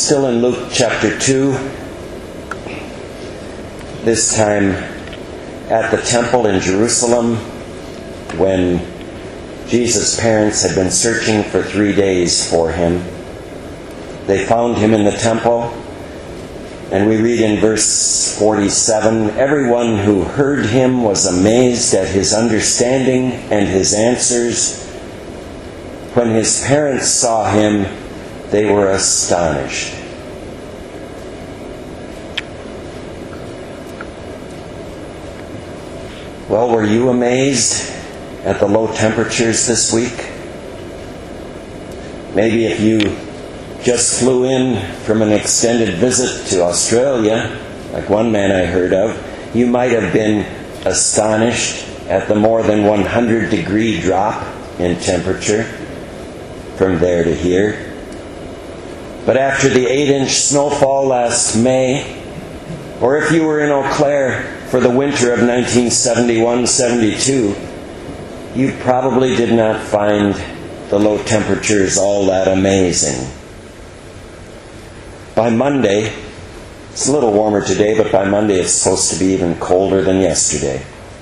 Still in Luke chapter 2, this time at the temple in Jerusalem, when Jesus' parents had been searching for 3 days for him. They found him in the temple, and we read in verse 47, "Everyone who heard him was amazed at his understanding and his answers. When his parents saw him, they were astonished." Well, were you amazed at the low temperatures this week? Maybe if you just flew in from an extended visit to Australia, like one man I heard of, you might have been astonished at the more than 100-degree drop in temperature from there to here. But after the 8-inch snowfall last May, or if you were in Eau Claire for the winter of 1971-72, you probably did not find the low temperatures all that amazing. By Monday, it's a little warmer today, but by Monday it's supposed to be even colder than yesterday.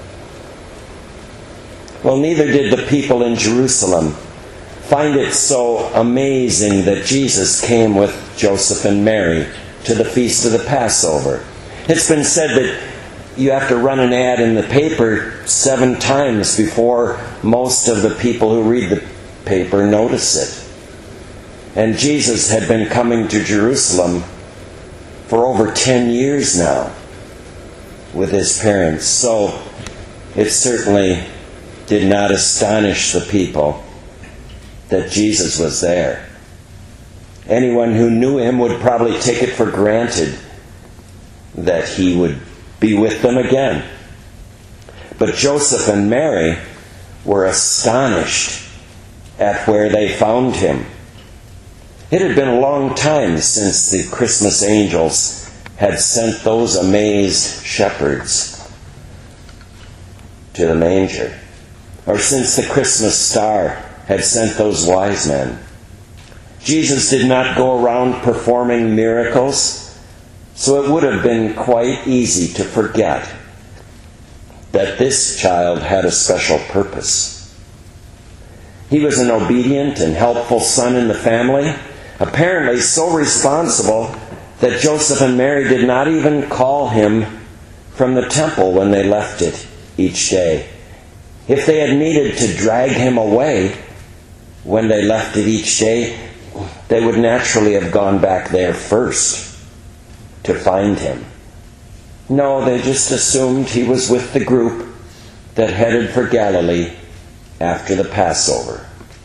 Well, neither did the people in Jerusalem find it so amazing that Jesus came with Joseph and Mary to the feast of the Passover. It's been said that you have to run an ad in the paper 7 times before most of the people who read the paper notice it. And Jesus had been coming to Jerusalem for over 10 years now with his parents. So it certainly did not astonish the people that Jesus was there. Anyone who knew him would probably take it for granted that he would be with them again. But Joseph and Mary were astonished at where they found him. It had been a long time since the Christmas angels had sent those amazed shepherds to the manger, or since the Christmas star had sent those wise men. Jesus did not go around performing miracles, so it would have been quite easy to forget that this child had a special purpose. He was an obedient and helpful son in the family, apparently so responsible that Joseph and Mary did not even call him from the temple when they left it each day. If they had needed to drag him away when they left it each day, they would naturally have gone back there first to find him. No, they just assumed he was with the group that headed for Galilee after the Passover.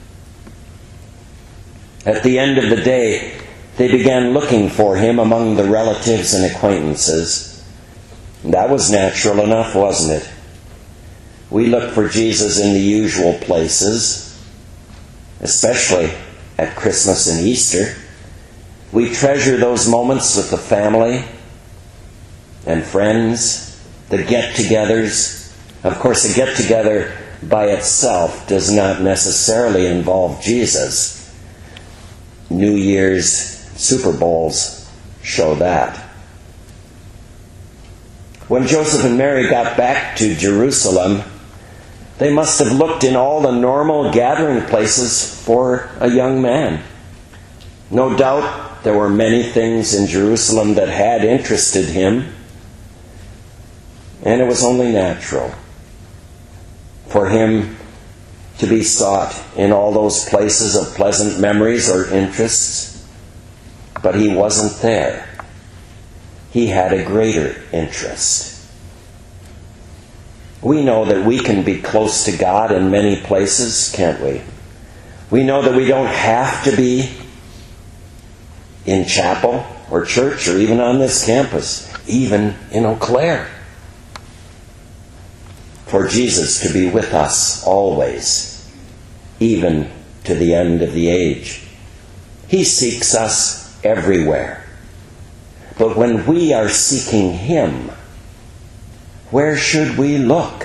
At the end of the day, they began looking for him among the relatives and acquaintances. That was natural enough, wasn't it? We look for Jesus in the usual places, especially at Christmas and Easter. We treasure those moments with the family and friends, the get-togethers. Of course, a get-together by itself does not necessarily involve Jesus. New Year's Super Bowls show that. When Joseph and Mary got back to Jerusalem, they must have looked in all the normal gathering places for a young man. No doubt there were many things in Jerusalem that had interested him, and it was only natural for him to be sought in all those places of pleasant memories or interests. But he wasn't there. He had a greater interest. We know that we can be close to God in many places, can't we? We know that we don't have to be in chapel or church or even on this campus, even in Eau Claire, for Jesus to be with us always, even to the end of the age. He seeks us everywhere. But when we are seeking him, where should we look?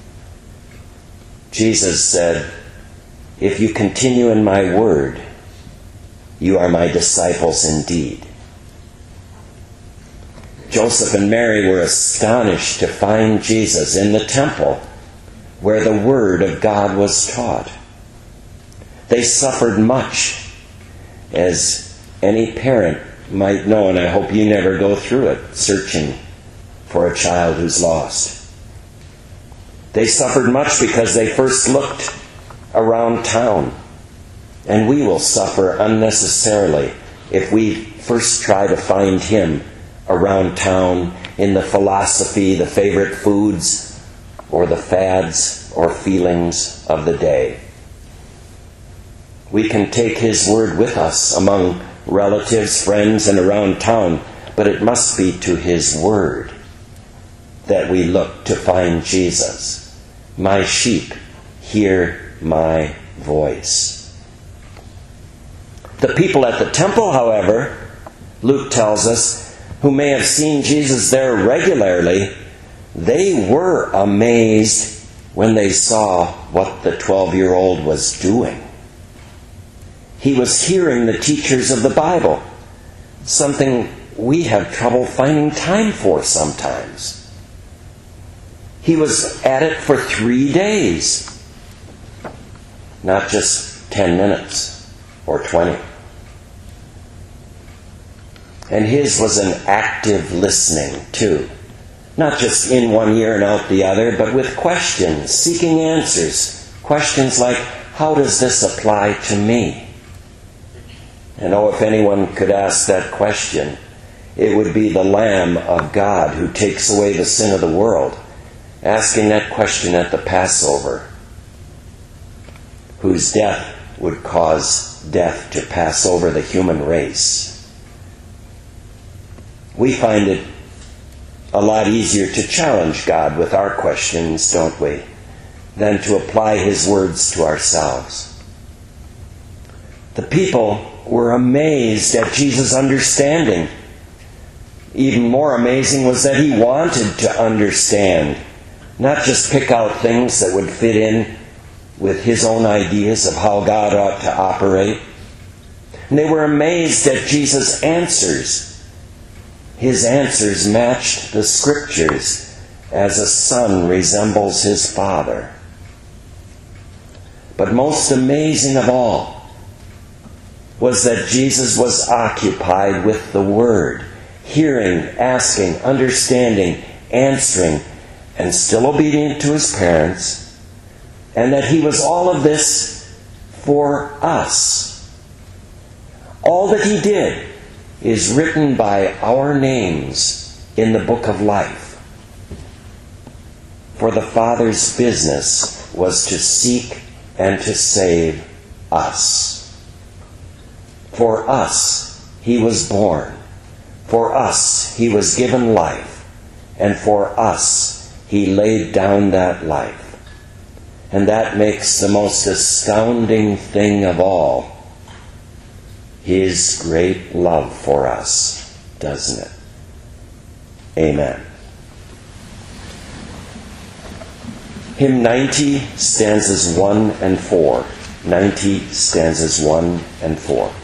Jesus said, "If you continue in my word, you are my disciples indeed." Joseph and Mary were astonished to find Jesus in the temple where the Word of God was taught. They suffered much, as any parent might know, and I hope you never go through it, searching for a child who's lost. They suffered much because they first looked around town, and we will suffer unnecessarily if we first try to find Him around town in the philosophy, the favorite foods, or the fads or feelings of the day. We can take His Word with us among relatives, friends, and around town, but it must be to His Word that we look to find Jesus. My sheep hear my voice. The people at the temple, however, Luke tells us, who may have seen Jesus there regularly, they were amazed when they saw what the 12-year-old was doing. He was hearing the teachers of the Bible, something we have trouble finding time for sometimes. He was at it for 3 days, not just 10 minutes or 20. And his was an active listening, too. Not just in one ear and out the other, but with questions, seeking answers. Questions like, how does this apply to me? And if anyone could ask that question, it would be the Lamb of God who takes away the sin of the world, asking that question at the Passover, whose death would cause death to pass over the human race. We find it a lot easier to challenge God with our questions, don't we, than to apply His words to ourselves. The people were amazed at Jesus' understanding. Even more amazing was that He wanted to understand, not just pick out things that would fit in with His own ideas of how God ought to operate. And they were amazed at Jesus' answers. His answers matched the Scriptures as a son resembles his father. But most amazing of all was that Jesus was occupied with the Word, hearing, asking, understanding, answering, and still obedient to His parents, and that He was all of this for us. All that He did is written by our names in the book of life. For the Father's business was to seek and to save us. For us He was born. For us He was given life. And for us He laid down that life. And that makes the most astounding thing of all His great love for us, doesn't it? Amen. Hymn 90, stanzas 1 and 4. 90, stanzas 1 and 4.